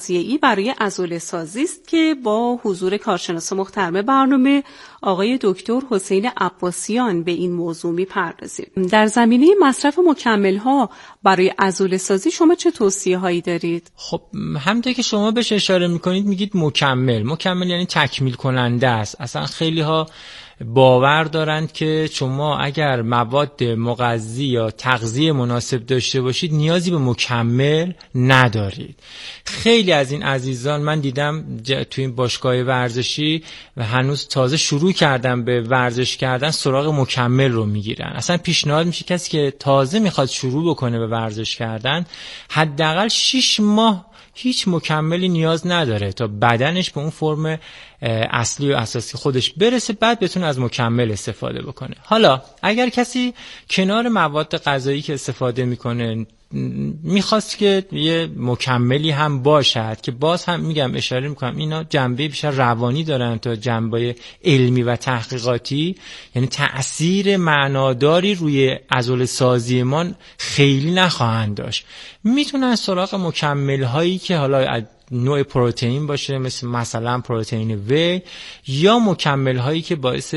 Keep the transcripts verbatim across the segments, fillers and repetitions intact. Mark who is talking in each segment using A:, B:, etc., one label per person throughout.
A: تغذیه‌ای برای عضله سازی است که با حضور کارشناس محترم برنامه آقای دکتر حسین عباسیان به این موضوع می‌پردازیم. در زمینه مصرف مکمل‌ها برای عضله سازی شما چه توصیه‌هایی دارید؟
B: خب همونطور که شما بهش اشاره می‌کنید میگید مکمل. مکمل یعنی تکمیل کننده است. اصلا خیلی‌ها باور دارند که شما اگر مواد مغذی یا تغذیه مناسب داشته باشید نیازی به مکمل ندارید. خیلی از این عزیزان من دیدم توی این باشگاه ورزشی و هنوز تازه شروع کردن به ورزش کردن سراغ مکمل رو میگیرن. اصلا پیشنهاد میشه کسی که تازه میخواد شروع بکنه به ورزش کردن حداقل شش ماه هیچ مکملی نیاز نداره تا بدنش به اون فرم اصلی و اساسی خودش برسه، بعد بتونه از مکمل استفاده بکنه. حالا اگر کسی کنار مواد غذایی که استفاده میکنه میخواست که یه مکملی هم باشد که باز هم میگم اشاره میکنم اینا جنبه بیشتر روانی دارن تا جنبه علمی و تحقیقاتی، یعنی تأثیر معناداری روی عضله سازی ما خیلی نخواهند داشت. میتونن سراغ مکمل هایی که حالا نوع پروتئین باشه مثل مثلا پروتئین وی یا مکمل هایی که باعث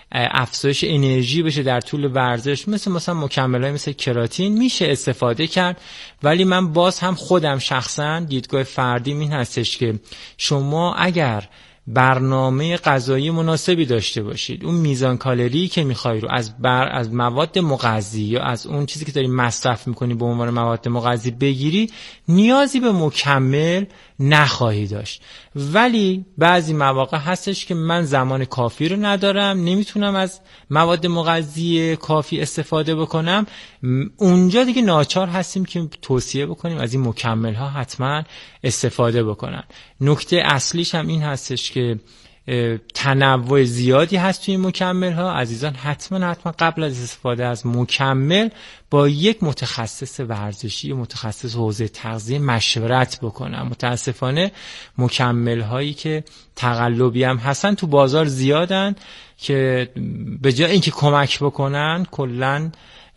B: افزایش انرژی بشه در طول ورزش مثل مثلا مکمل های مثل کراتین میشه استفاده کرد. ولی من باز هم خودم شخصا دیدگاه فردیم این هستش که شما اگر برنامه غذایی مناسبی داشته باشید، اون میزان کالری که میخوای رو از بر از مواد مغذی یا از اون چیزی که داری مصرف میکنی به عنوان مواد مغذی بگیری، نیازی به مکمل نخواهی داشت. ولی بعضی مواقع هستش که من زمان کافی رو ندارم، نمیتونم از مواد مغذی کافی استفاده بکنم، اونجا دیگه ناچار هستیم که توصیه بکنیم از این مکمل ها حتما استفاده بکنن. نکته اصلیش هم این هستش که تنوع زیادی هست توی مکمل ها. عزیزان حتما حتما قبل از استفاده از مکمل با یک متخصص ورزشی، متخصص حوزه تغذیه مشورت بکنن. متاسفانه مکمل هایی که تقلبی هم هستن تو بازار زیادن که به جای اینکه کمک بکنن کلاً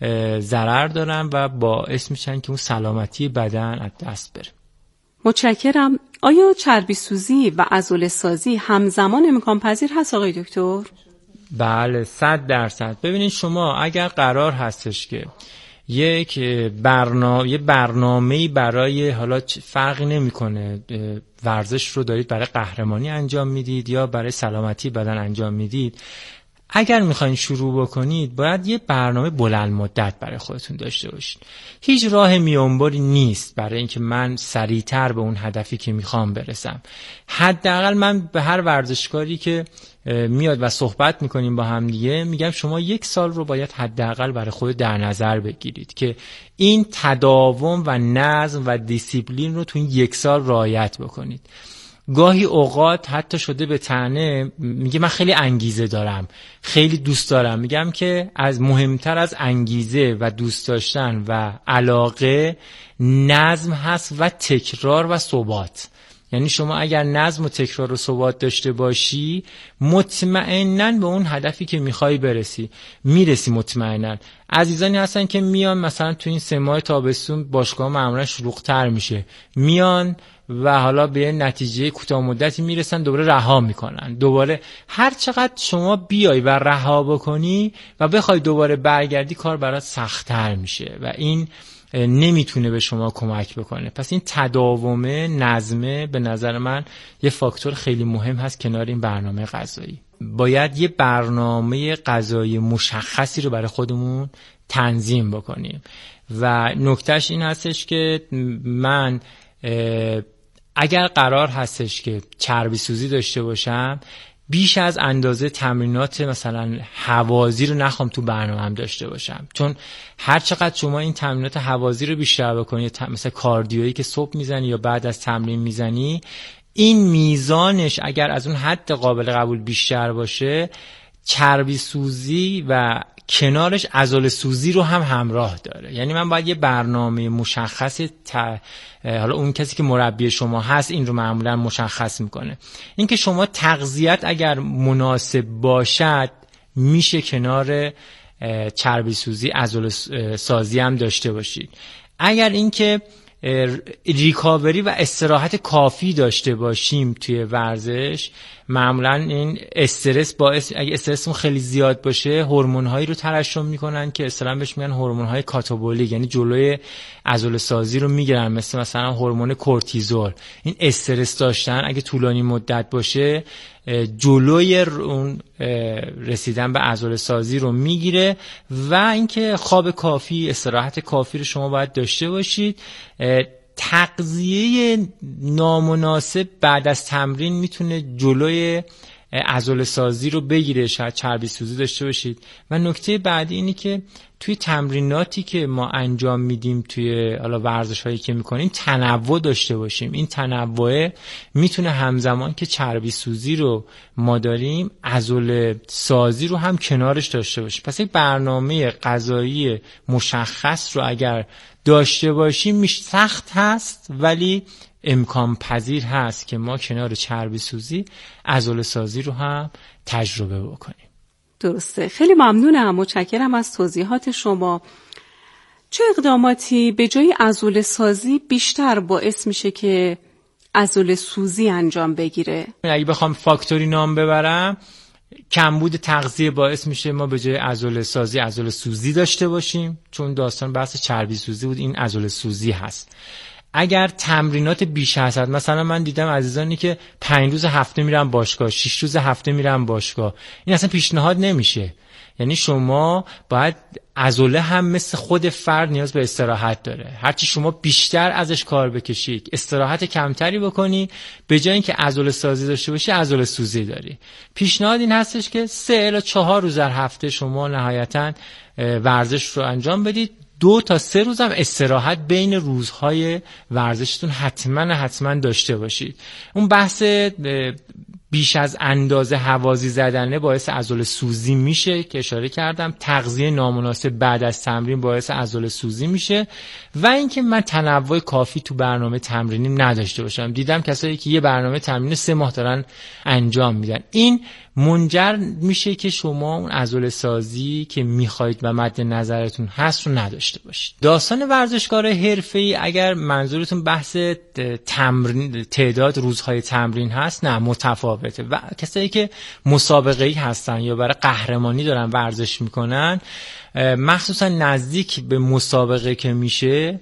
B: ضرر دارن و باعث میشن که اون سلامتی بدن از دست بره.
A: متشکرم. آیا چربی سوزی و عضله سازی همزمان امکان پذیر هست آقای دکتر؟
B: بله صد درصد. ببینید شما اگر قرار هستش که یک برنامه یه برنامه‌ای برای حالا فرقی نمی‌کنه ورزش رو دارید برای قهرمانی انجام میدید یا برای سلامتی بدن انجام میدید، اگر میخواین شروع بکنید باید یه برنامه بلند مدت برای خودتون داشته باشید. هیچ راه میانبری نیست برای اینکه من سریعتر به اون هدفی که میخوام برسم. حداقل من به هر ورزشکاری که میاد و صحبت میکنیم با هم دیگه میگم شما یک سال رو باید حداقل برای خود در نظر بگیرید که این تداوم و نظم و دیسیپلین رو تو این یک سال رعایت بکنید. گاهی اوقات حتی شده به طعنه میگه من خیلی انگیزه دارم، خیلی دوست دارم. میگم که از مهمتر از انگیزه و دوست داشتن و علاقه نظم هست و تکرار و ثبات. یعنی شما اگر نظم و تکرار و ثبات داشته باشی مطمئناً به اون هدفی که میخوای برسی میرسی. مطمئناً عزیزانی هستن که میان مثلا تو این سه ماه تابستون باشگاه معمولا شلوغ‌تر میشه، میان و حالا به نتیجه کوتاه مدتی میرسن دوباره رها میکنن. دوباره هر چقدر شما بیای و رها بکنی و بخوای دوباره برگردی کار برات سخت‌تر میشه و این نمیتونه به شما کمک بکنه. پس این تداومه، نظمه به نظر من یه فاکتور خیلی مهم هست کنار این برنامه غذایی. باید یه برنامه غذایی مشخصی رو برای خودمون تنظیم بکنیم و نکتهش این هستش که من اگر قرار هستش که چربی سوزی داشته باشم بیش از اندازه تمرینات مثلا هوازی رو نخوام تو برنامه‌ام داشته باشم، چون هر چقدر شما این تمرینات هوازی رو بیشتر بکنی مثلا کاردیویی که صبح میزنی یا بعد از تمرین میزنی، این میزانش اگر از اون حد قابل قبول بیشتر باشه چربی سوزی و کنارش عضله سوزی رو هم همراه داره. یعنی من باید یه برنامه مشخص ت... حالا اون کسی که مربی شما هست این رو معمولا مشخص میکنه. این که شما تغذیت اگر مناسب باشد میشه کنار چربی سوزی عضله سازی هم داشته باشید. اگر این که ریکاوری و استراحت کافی داشته باشیم توی ورزش، معمولا این استرس باعث، اگه استرسمون خیلی زیاد باشه هورمون‌هایی رو ترشح میکنن که اصطلاحاً بهش میگن هورمون‌های کاتابولیک، یعنی جلوی عضله سازی رو میگیرن، مثل مثلا هورمون کورتیزول. این استرس داشتن اگه طولانی مدت باشه جلوی اون رسیدن به عضله سازی رو میگیره. و اینکه خواب کافی، استراحت کافی رو شما باید داشته باشید. تغذیه نامناسب بعد از تمرین میتونه جلوی عضله سازی رو بگیره، شاید چربی سوزی داشته باشید. و نکته بعدی اینی که توی تمریناتی که ما انجام میدیم، توی حالا ورزش هایی که میکنیم، تنوع داشته باشیم. این تنوع میتونه همزمان که چربی سوزی رو ما داریم، عضله سازی رو هم کنارش داشته باشیم. پس یک برنامه غذایی مشخص رو اگر داشته باشیم میش سخت هست، ولی امکان پذیر هست که ما کنار چربی سوزی عضله سازی رو هم تجربه بکنیم.
A: درسته. خیلی ممنونم، متشکرم از توضیحات شما. چه اقداماتی به جای عضله سازی بیشتر باعث میشه که عضله سوزی انجام بگیره؟
B: اگه بخوام فاکتوری نام ببرم، کمبود تغذیه باعث میشه ما به جای عضله سازی عضله سوزی داشته باشیم، چون داستان بحث چربی سوزی بود، این عضله سوزی هست. اگر تمرینات بیش هست، مثلا من دیدم عزیزانی که پنج روز هفته میرن باشگاه، شش روز هفته میرن باشگاه، این اصلا پیشنهاد نمیشه. یعنی شما باید، عضله هم مثل خود فرد نیاز به استراحت داره. هرچی شما بیشتر ازش کار بکشی، استراحت کمتری بکنی، به جای اینکه عضله سازی داشته باشی عضله سوزی داری. پیشنهاد این هستش که سه الی چهار روز در هفته شما نهایتاً ورزش رو انجام بدید. دو تا سه روز هم استراحت بین روزهای ورزشتون حتما حتما داشته باشید. اون بحث بیش از اندازه هوازی زدنه باعث عضله سوزی میشه که اشاره کردم. تغذیه نامناسب بعد از تمرین باعث عضله سوزی میشه. و اینکه من تنوع کافی تو برنامه تمرینی نداشته باشم. دیدم کسایی که یه برنامه تمرین سه ماه دارن انجام میدن، این منجر میشه که شما اون عضله سازی که میخواید و مد نظرتون هست رو نداشته باشید. داستان ورزشکار حرفه‌ای، اگر منظورتون بحث تمرین، تعداد روزهای تمرین هست، نه، متفاوته. و کسایی که مسابقه‌ای هستن یا برای قهرمانی دارن ورزش میکنن، مخصوصا نزدیک به مسابقه که میشه،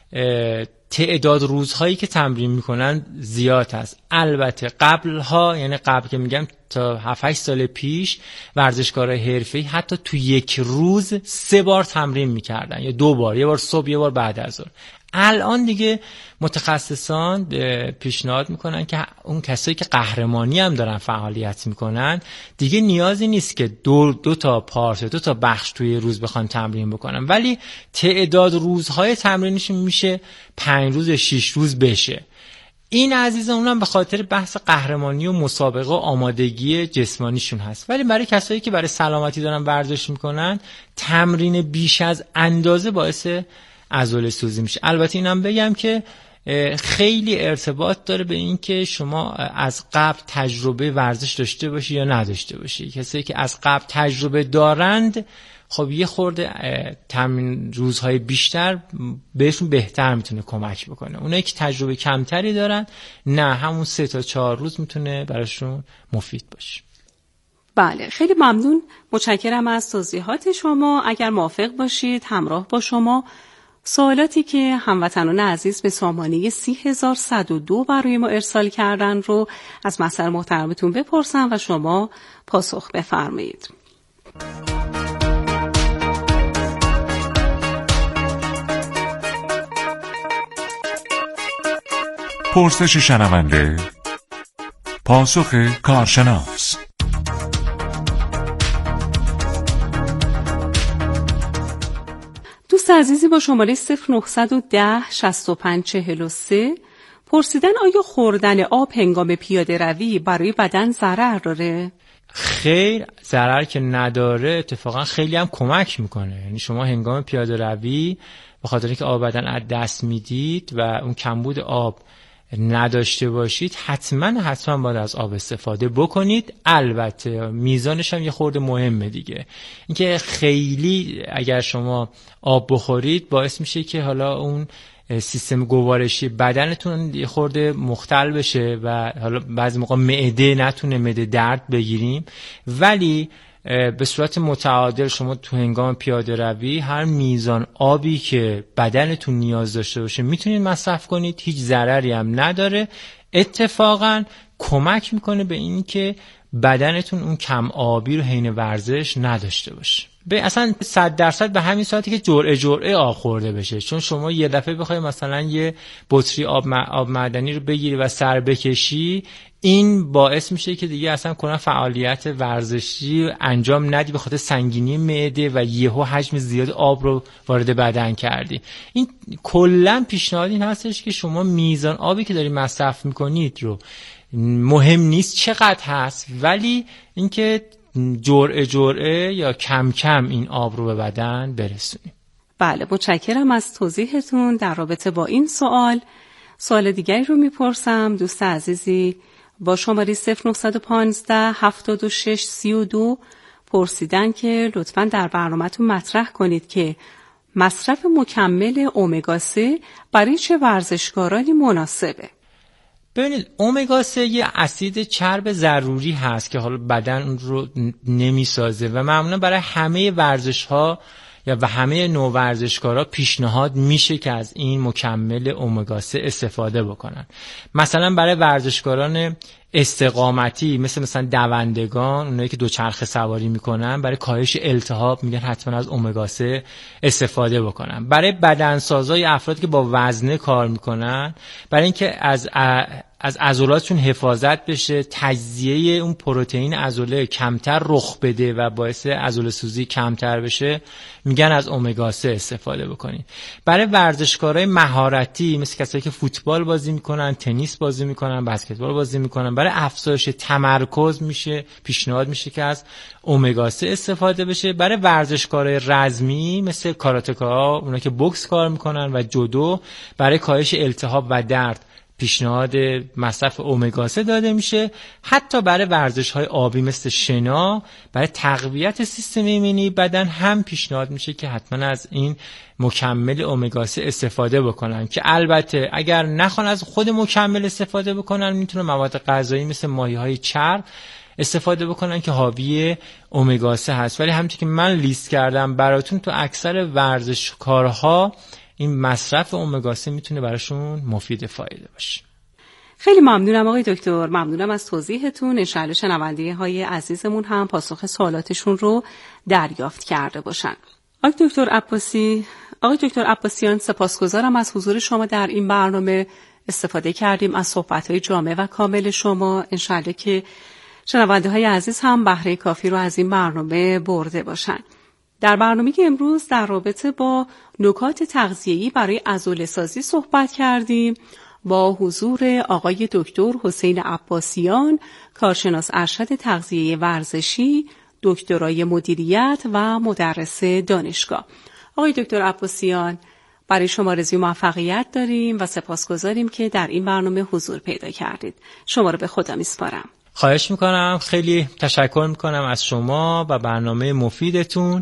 B: تعداد روزهایی که تمرین میکنن زیاد هست. البته قبلها، یعنی قبل که میگم تا هفت هشت سال پیش، ورزشکارای حرفه‌ای حتی تو یک روز سه بار تمرین میکردن یا دو بار، یه بار صبح یه بار بعد از ظهر. الان دیگه متخصصان پیشنهاد میکنن که اون کسایی که قهرمانی هم دارن فعالیت میکنن دیگه نیازی نیست که دو, دو تا پارت، دو تا بخش توی روز بخوان تمرین بکنن، ولی تعداد روزهای تمرینشون میشه پنج روز شش روز بشه. این عزیزان اونم به خاطر بحث قهرمانی و مسابقه و آمادگی جسمانیشون هست. ولی برای کسایی که برای سلامتی دارن ورزش میکنن، تمرین بیش از اندازه باعث عضله سوزی میشه. البته اینم بگم که خیلی ارتباط داره به این که شما از قبل تجربه ورزش داشته باشی یا نداشته باشی. کسایی که از قبل تجربه دارند، خب یه خورده تمرین روزهای بیشتر بهشون بهتر میتونه کمک بکنه. اونایی که تجربه کمتری دارن، نه، همون سه تا چهار روز میتونه براشون مفید باشه.
A: بله، خیلی ممنون، متشکرم از توضیحات شما. اگر موافق باشید همراه با شما سوالاتی که هموطنان عزیز به سامانه سی هزار صد و دو برای ما ارسال کردن رو از محضر محترمتون بپرسم و شما پاسخ بفرمایید.
C: پرسش شنونده، پاسخ کارشناس.
A: دوست عزیزی با شماره صفر نه یک صفر شصت و پنج چهل و سه پرسیدن آیا خوردن آب هنگام پیاده روی برای بدن ضرر داره؟
B: خیر، ضرر که نداره، اتفاقا خیلی هم کمک میکنه. یعنی شما هنگام پیاده روی به خاطر اینکه آب بدن از دست میدید و اون کمبود آب نداشته باشید، حتما حتما باید از آب استفاده بکنید. البته میزانش هم یه خورده مهمه دیگه. اینکه خیلی اگر شما آب بخورید باعث میشه که حالا اون سیستم گوارشی بدنتون یه خورده مختل بشه و حالا بعضی موقع معده نتونه معده درد بگیریم، ولی به صورت متعادل شما تو هنگام پیاده روی هر میزان آبی که بدنتون نیاز داشته باشه میتونید مصرف کنید، هیچ ضرری هم نداره. اتفاقا کمک میکنه به این که بدنتون اون کم آبی رو حین ورزش نداشته باشه. به اصلا صد درصد به همین ساعتی که جرعه جرعه آب خورده بشه، چون شما یه دفعه بخوای مثلا یه بطری آب آب معدنی رو بگیری و سر بکشی، این باعث میشه که دیگه اصلا کلا فعالیت ورزشی انجام ندی به خاطر سنگینی معده و یهو حجم زیاد آب رو وارد بدن کردی. این کلا پیشنهاد این هستش که شما میزان آبی که داری مصرف میکنید رو، مهم نیست چقدر هست، ولی اینکه جرعه جرعه یا کم کم این آب رو به بدن برسونیم.
A: بله، متشکرم از توضیحتون در رابطه با این سوال. سوال دیگری رو میپرسم. دوست عزیزی با شماره صفر نه یک پنج هفت شش سه دو پرسیدن که لطفاً در برنامه‌تون مطرح کنید که مصرف مکمل امگا سه برای چه ورزشکارانی مناسبه.
B: ببینید، امگا سه یه اسید چرب ضروری هست که حالا بدن اون رو نمیسازه و معمولا برای همه ورزش‌ها یا و همه نوع ورزشکارا پیشنهاد میشه که از این مکمل امگا سه استفاده بکنن. مثلا برای ورزشکاران استقامتی مثل مثلا دوندگان، اونایی که دوچرخه سواری میکنن، برای کاهش التهاب میگن حتما از امگا سه استفاده بکنن. برای بدنسازای افرادی که با وزنه کار میکنن، برای اینکه از از عضلاتشون حفاظت بشه، تجزیه اون پروتئین عضله کمتر رخ بده و باعث عضله سوزی کمتر بشه، میگن از امگا سه استفاده بکنین. برای ورزشکارای مهارتی مثل کسایی که فوتبال بازی میکنن، تنیس بازی میکنن، بسکتبال بازی میکنن، برای افزایش تمرکز میشه پیشنهاد میشه که از امگا سه استفاده بشه. برای ورزشکارای رزمی مثل کاراتکاها، اونا که بوکس کار میکنن و جودو، برای کاهش التهاب و درد پیشنهاد مصرف امگا سه داده میشه. حتی برای ورزش‌های آبی مثل شنا، برای تقویت سیستم ایمنی بدن هم پیشنهاد میشه که حتما از این مکمل امگا سه استفاده بکنن، که البته اگر نخوان از خود مکمل استفاده بکنن، میتونه مواد غذایی مثل ماهی‌های چرب استفاده بکنن که حاوی امگا سه هست. ولی همونطور که من لیست کردم براتون، تو اکثر ورزشکارها این مصرف امگا سه میتونه براشون مفید فایده باشه.
A: خیلی ممنونم آقای دکتر، ممنونم از توضیحتون. انشاءالله شنونده های عزیزمون هم پاسخ سوالاتشون رو دریافت کرده باشن. آقای دکتر عباسی، آقای دکتر عباسیان، سپاسگزارم از حضور شما در این برنامه. استفاده کردیم از صحبت‌های جامع و کامل شما. انشاءالله که شنونده های عزیز هم بهره کافی رو از این برنامه برده باشن. در برنامه که امروز در رابطه با نکات تغذیه‌ای برای عضله‌سازی صحبت کردیم با حضور آقای دکتر حسین عباسیان، کارشناس ارشد تغذیه ورزشی، دکترای مدیریت و مدرس دانشگاه. آقای دکتر عباسیان، برای شما آرزوی موفقیت داریم و سپاسگزاریم که در این برنامه حضور پیدا کردید. شما رو به خدا میسپارم.
B: خواهش میکنم، خیلی تشکر میکنم از شما و برنامه مفیدتون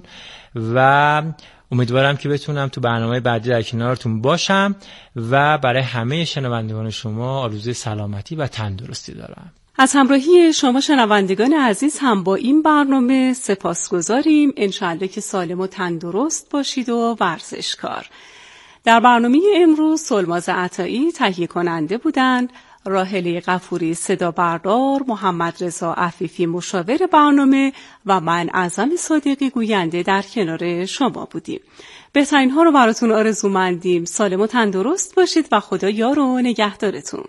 B: و امیدوارم که بتونم تو برنامه بعدی در کنارتون باشم و برای همه شنوندگان شما آرزوی سلامتی و تندرستی دارم.
A: از همراهی شما شنوندگان عزیز هم با این برنامه سپاسگزاریم. انشاءالله که سالم و تندرست باشید و ورزشکار. در برنامه امروز سلماز عطایی تهیه کننده بودند، راهله غفوری صدا بردار، محمد رضا عفیفی مشاور برنامه و من اعظم صادقی گوینده در کنار شما بودیم. بهترین ها رو براتون آرزومندیم. سالم و تندرست باشید و خدا یار و نگهدارتون.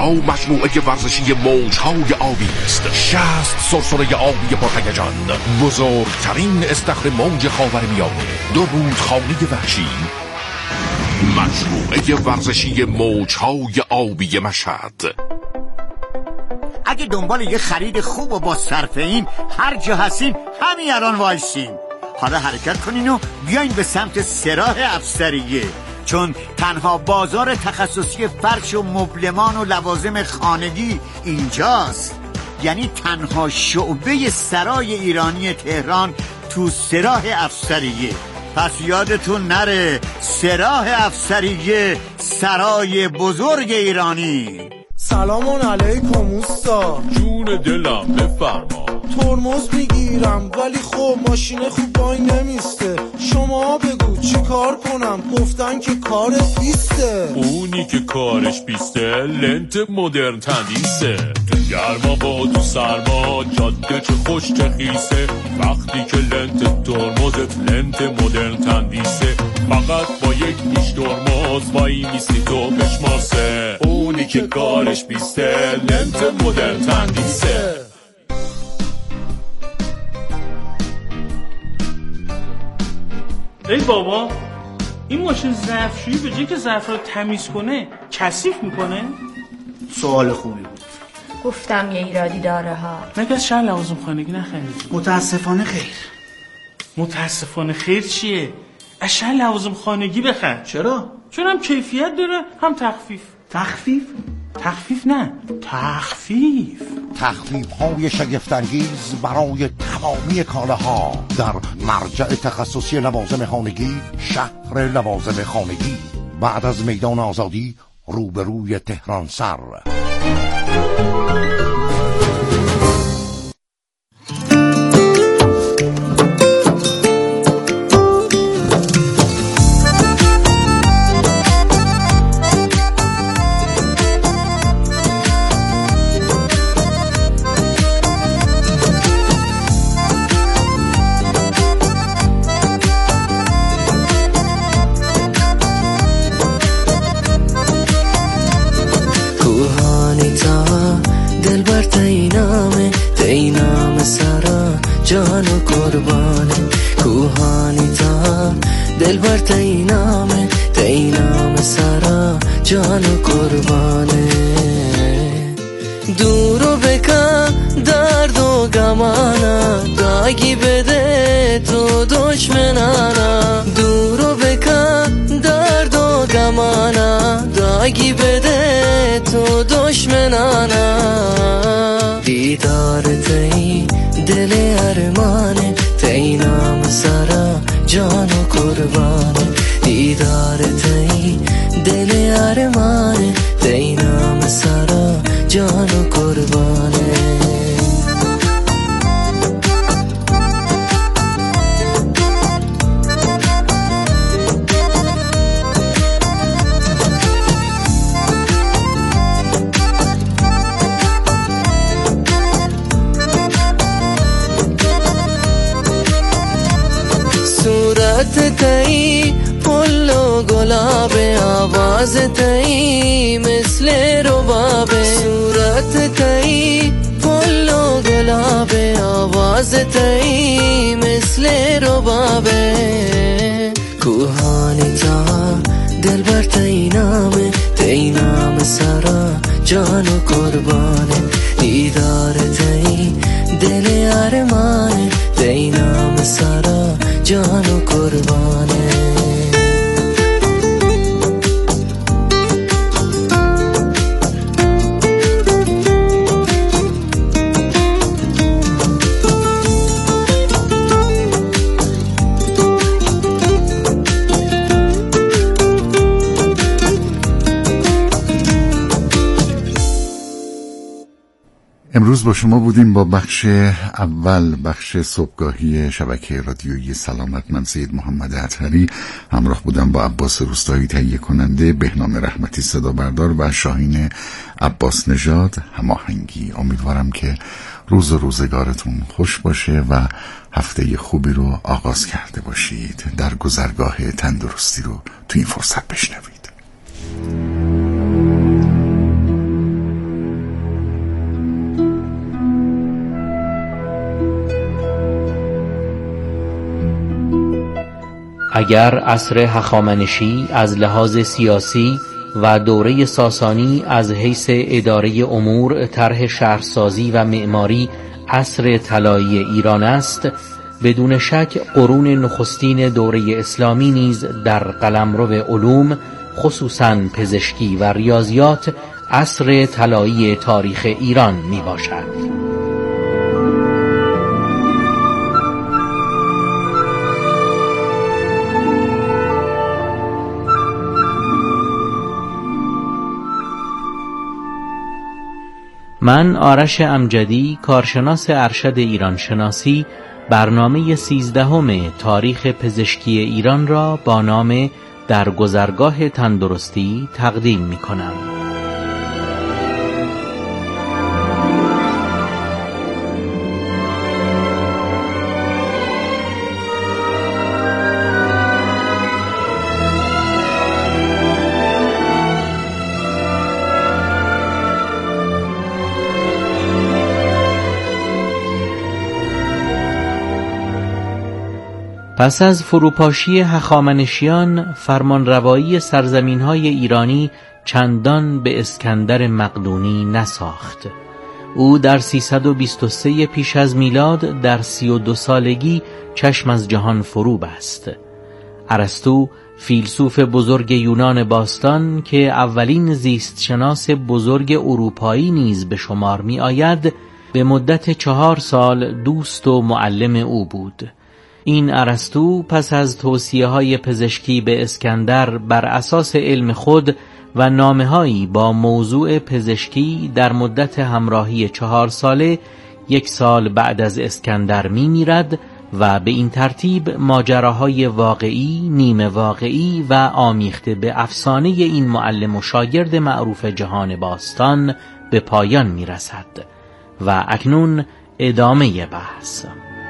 D: اینجا مجموعه ورزشی موج‌های آبی است. شصت سرسره آبی پرهیجان، بزرگترین استخر موج خاورمیانه، دو رودخانه وحشی. مجموعه ورزشی موج‌های آبی مشهد.
E: اگه دنبال یه خرید خوب و با صرفه این هر جا هستین همین الان وایسین. حالا حرکت کنین و بیاین به سمت سراح افسریه، چون تنها بازار تخصصی فرش و مبلمان و لوازم خانگی اینجاست. یعنی تنها شعبه سرای ایرانی تهران تو سراح افسریه. پس یادتون نره، سراح افسریه، سرای بزرگ ایرانی.
F: سلام علیکم اوستا.
G: جون دلم بفرما.
F: ترمز میگیرم ولی خب ماشین خوب وای نمیسته. شما بگو چی کار کنم؟ گفتن که کارت بیسته.
G: اونی که کارش بیسته لنت مدرن تندیسه. تو گرما با تو سرما جاده چه خوش چه خیسه. وقتی که لنت ترمزت لنت مدرن تندیسه، فقط با یک نیش ترمز وای میستی تو بشماسه. اونی که کارش بیسته لنت مدرن تندیسه.
H: ای بابا، این ماشین ظرفشویی به جای که ظرف رو تمیز کنه کثیف میکنه؟
I: سوال خوبی بود.
J: گفتم یه ایرادی داره ها.
H: مگه از شهر لوازم خانگی نخریدی؟
I: متاسفانه خیر.
H: متاسفانه خیر چیه؟ از شهر لوازم خانگی بخر.
I: چرا؟
H: چون هم کیفیت داره هم تخفیف.
I: تخفیف؟
H: تخفیف نه، تخفیف.
K: تخفیف های شگفت‌انگیز برای تمامی کالاها در مرجع تخصصی لوازم خانگی، شهر لوازم خانگی، بعد از میدان آزادی روبروی تهران سر.
L: جانو قربانه کوهانی تا دلبر تینامه تینام سرا جانو قربانه دورو بکن درد و گمانا داگی بده تو دشمنانا دورو بکن درد و گمانا داگی بده تو دشمنانا دیدار تی دل ارمانه تینام سرا جانو قربانه دیدار تی دل ارمانه تینام سرا جانو قربانه صورت تئی پل و گلاب آواز تئی مثل رباب صورت تئی پل و گلاب آواز تئی مثل رباب کوهانی تا دلبر تئی نامه تئی نام سرا جانو قربانه دیدار تئی دل ارمانه تئی نام سرا جانو قربانه
C: امروز با شما بودیم با بخش اول، بخش صبحگاهی شبکه رادیویی سلامت. من سید محمد اطهری همراه بودم با عباس روستایی تهیه کننده، بهنام رحمتی صدا بردار و شاهین عباس نژاد هماهنگی. امیدوارم که روز و روزگارتون خوش باشه و هفته خوبی رو آغاز کرده باشید. در گذرگاه تندرستی رو تو این فرصت بشنوید.
M: اگر عصر هخامنشی از لحاظ سیاسی و دوره ساسانی از حیث اداره امور، طرح شهرسازی و معماری عصر طلایی ایران است، بدون شک قرون نخستین دوره اسلامی نیز در قلمرو علوم، خصوصاً پزشکی و ریاضیات، عصر طلایی تاریخ ایران می باشد. من آرش امجدی، کارشناس ارشد ایران شناسی، برنامه سیزدهم تاریخ پزشکی ایران را با نام در گذرگاه تندرستی تقدیم می کنم. پس از فروپاشی هخامنشیان، فرمانروایی سرزمین‌های ایرانی چندان به اسکندر مقدونی نساخت. او در سیصد و بیست و سه پیش از میلاد در سی و دو سالگی چشم از جهان فرو بست. ارسطو، فیلسوف بزرگ یونان باستان که اولین زیستشناس بزرگ اروپایی نیز به شمار می آید، به مدت چهار سال دوست و معلم او بود. این ارسطو پس از توصیه‌های پزشکی به اسکندر بر اساس علم خود و نامه‌هایی با موضوع پزشکی در مدت همراهی چهار ساله، یک سال بعد از اسکندر می‌میرد و به این ترتیب ماجراهای واقعی، نیمه واقعی و آمیخته به افسانه این معلم و شاگرد معروف جهان باستان به پایان می‌رسد و اکنون ادامه بحث.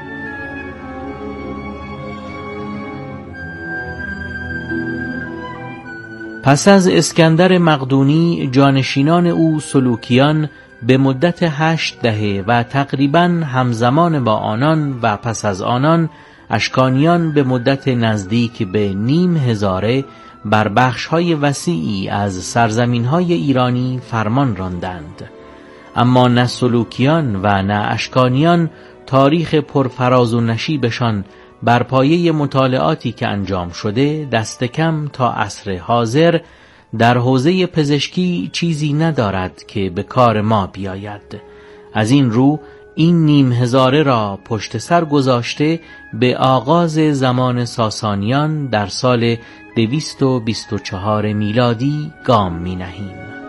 M: پس از اسکندر مقدونی، جانشینان او سلوکیان به مدت هشت دهه و تقریباً همزمان با آنان و پس از آنان اشکانیان به مدت نزدیک به نیم هزاره بر بخش‌های وسیعی از سرزمین‌های ایرانی فرمان راندند. اما نه سلوکیان و نه اشکانیان تاریخ پرفراز و نشیبشان بر پایه مطالعاتی که انجام شده دست کم تا عصر حاضر در حوزه پزشکی چیزی ندارد که به کار ما بیاید. از این رو این نیم هزاره را پشت سر گذاشته به آغاز زمان ساسانیان در سال دویست و بیست و چهار میلادی گام می نهیم.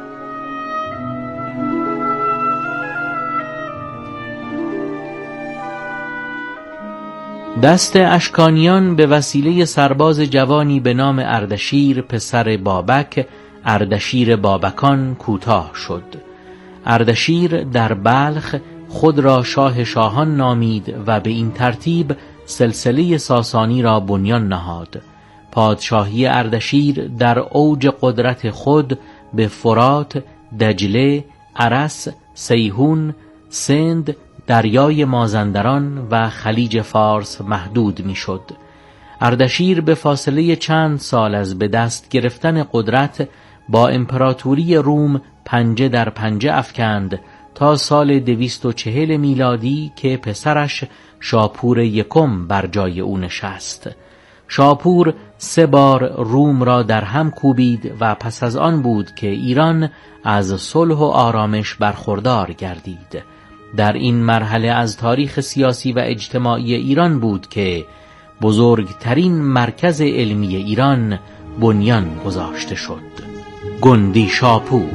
M: دست اشکانیان به وسیله سرباز جوانی به نام اردشیر پسر بابک، اردشیر بابکان، کوتاه شد. اردشیر در بلخ خود را شاه شاهان نامید و به این ترتیب سلسله ساسانی را بنیان نهاد. پادشاهی اردشیر در اوج قدرت خود به فرات، دجله، ارس، سیهون، سند، دریای مازندران و خلیج فارس محدود می شد. اردشیر به فاصله چند سال از به دست گرفتن قدرت با امپراتوری روم پنجه در پنجه افکند تا سال دویست و چهل میلادی که پسرش شاپور یکم بر جای او نشست. شاپور سه بار روم را در هم کوبید و پس از آن بود که ایران از صلح و آرامش برخوردار گردید. در این مرحله از تاریخ سیاسی و اجتماعی ایران بود که بزرگترین مرکز علمی ایران بنیان گذاشته شد: گندی شاپور.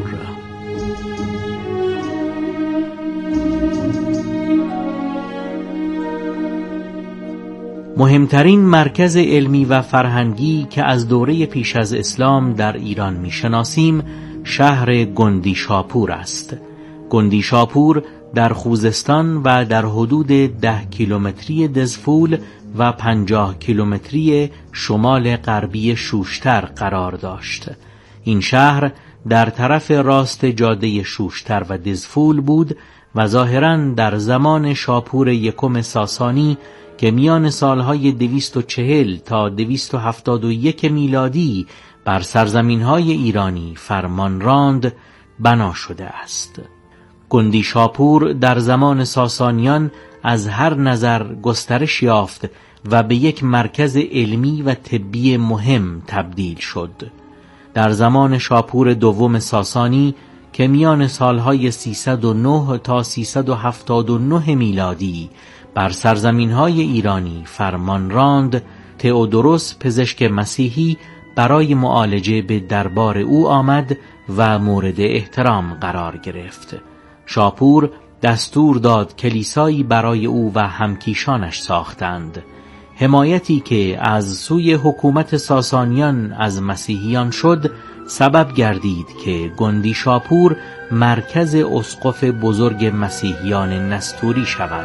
M: مهمترین مرکز علمی و فرهنگی که از دوره پیش از اسلام در ایران می‌شناسیم شهر گندی شاپور است. گندی شاپور در خوزستان و در حدود ده کیلومتری دزفول و پنجاه کیلومتری شمال غربی شوشتر قرار داشت. این شهر در طرف راست جاده شوشتر و دزفول بود و ظاهراً در زمان شاپور یکم ساسانی که میان سالهای دویست و چهل تا دویست و هفتاد و یک میلادی بر سرزمینهای ایرانی فرمان راند بنا شده است. گندیشاپور در زمان ساسانیان از هر نظر گسترش یافت و به یک مرکز علمی و طبی مهم تبدیل شد. در زمان شاپور دوم ساسانی که میان سالهای سیصد و نه تا سیصد و هفتاد و نه میلادی بر سرزمینهای ایرانی فرمان راند، تئودوروس پزشک مسیحی برای معالجه به دربار او آمد و مورد احترام قرار گرفت. شاپور دستور داد کلیسایی برای او و همکیشانش ساختند. حمایتی که از سوی حکومت ساسانیان از مسیحیان شد سبب گردید که گندیشاپور مرکز اسقف بزرگ مسیحیان نستوری شود.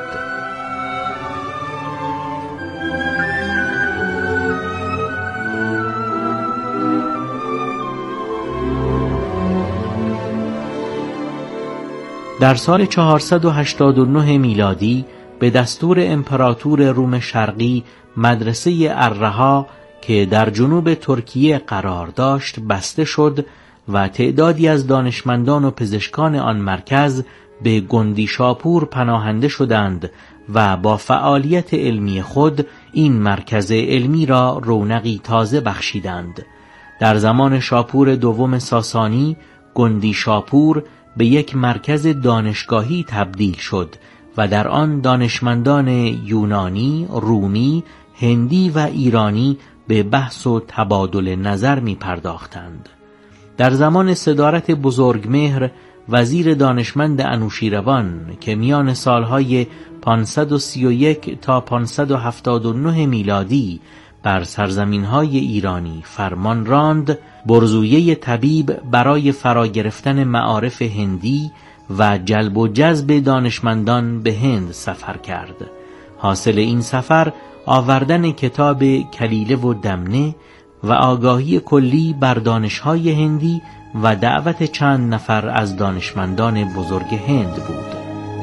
M: در سال چهارصد و هشتاد و نه میلادی به دستور امپراتور روم شرقی مدرسه الرها که در جنوب ترکیه قرار داشت بسته شد و تعدادی از دانشمندان و پزشکان آن مرکز به گندیشاپور پناهنده شدند و با فعالیت علمی خود این مرکز علمی را رونقی تازه بخشیدند. در زمان شاپور دوم ساسانی گندیشاپور به یک مرکز دانشگاهی تبدیل شد و در آن دانشمندان یونانی، رومی، هندی و ایرانی به بحث و تبادل نظر می پرداختند. در زمان صدارت بزرگمهر وزیر دانشمند انوشیروان که میان سالهای پانصد و سی و یک تا پانصد و هفتاد و نه میلادی بر سرزمینهای ایرانی فرمان راند، برزویه طبیب برای فرا گرفتن معارف هندی و جلب و جذب دانشمندان به هند سفر کرد. حاصل این سفر آوردن کتاب کلیله و دمنه و آگاهی کلی بر دانش‌های هندی و دعوت چند نفر از دانشمندان بزرگ هند بود.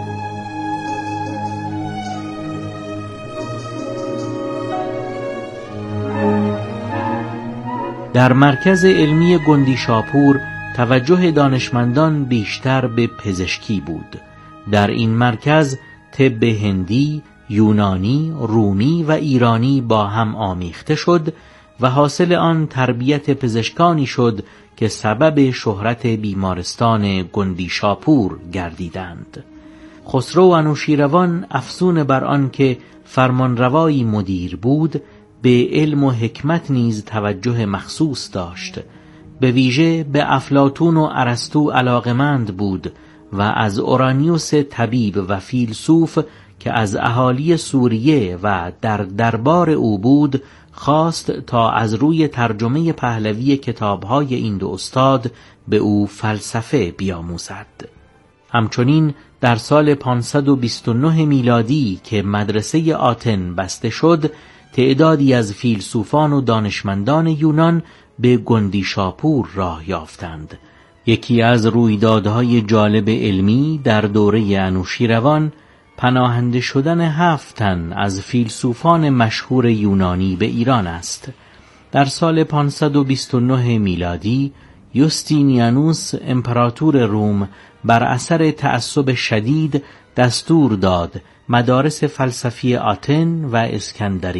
M: در مرکز علمی گندیشاپور توجه دانشمندان بیشتر به پزشکی بود. در این مرکز طب هندی، یونانی، رومی و ایرانی با هم آمیخته شد و حاصل آن تربیت پزشکانی شد که سبب شهرت بیمارستان گندیشاپور گردیدند. خسرو انوشیروان افزون بر آن که فرمانروایی مدیر بود، به علم و حکمت نیز توجه مخصوص داشت. به ویژه به افلاطون و ارسطو علاقمند بود و از اورانیوس طبیب و فیلسوف که از اهالی سوریه و در دربار او بود خواست تا از روی ترجمه پهلوی کتاب‌های این دو استاد به او فلسفه بیاموزد. همچنین در سال پانصد و بیست و نه میلادی که مدرسه آتن بسته شد، تعدادی از فیلسوفان و دانشمندان یونان به گندیشاپور راه یافتند. یکی از رویدادهای جالب علمی در دوره انوشیروان پناهنده شدن هفت تن از فیلسوفان مشهور یونانی به ایران است. در سال پانصد و بیست و نه میلادی یوستینیانوس امپراتور روم بر اثر تعصب شدید دستور داد مدارس فلسفی آتن و اسکندریه